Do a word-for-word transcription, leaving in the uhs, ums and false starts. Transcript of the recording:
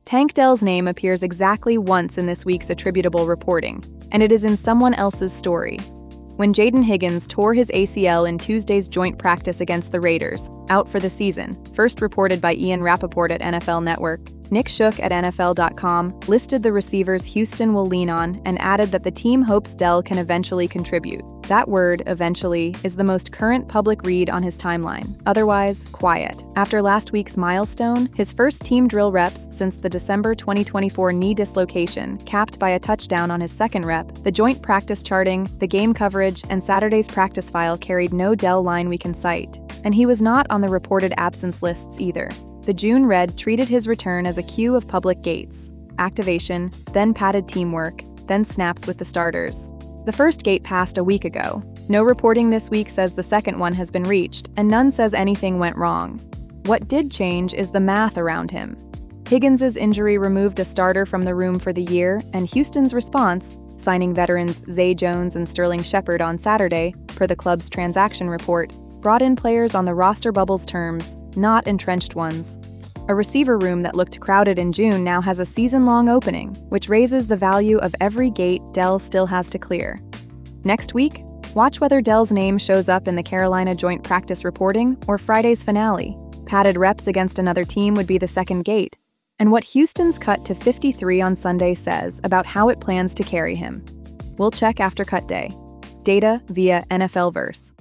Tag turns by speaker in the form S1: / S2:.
S1: Tank Dell's name appears exactly once in this week's attributable reporting, and it is in someone else's story. When Jaden Higgins tore his A C L in Tuesday's joint practice against the Raiders, out for the season, first reported by Ian Rappaport at N F L Network, Nick Shook at N F L dot com listed the receivers Houston will lean on and added that the team hopes Dell can eventually contribute. That word, eventually, is the most current public read on his timeline. Otherwise, quiet. After last week's milestone, his first team drill reps since the December twenty twenty-four knee dislocation, capped by a touchdown on his second rep, the joint practice charting, the game coverage, and Saturday's practice file carried no Dell line we can cite. And he was not on the reported absence lists either. The June Red treated his return as a cue of public gates, activation, then padded teamwork, then snaps with the starters. The first gate passed a week ago. No reporting this week says the second one has been reached, and none says anything went wrong. What did change is the math around him. Higgins' injury removed a starter from the room for the year, and Houston's response, signing veterans Zay Jones and Sterling Shepard on Saturday, per the club's transaction report, brought in players on the roster bubble's terms, not entrenched ones. A receiver room that looked crowded in June now has a season-long opening, which raises the value of every gate Dell still has to clear. Next week, watch whether Dell's name shows up in the Carolina joint practice reporting or Friday's finale. Padded reps against another team would be the second gate, and what Houston's cut to fifty-three on Sunday says about how it plans to carry him. We'll check after cut day. Data via N F L Verse.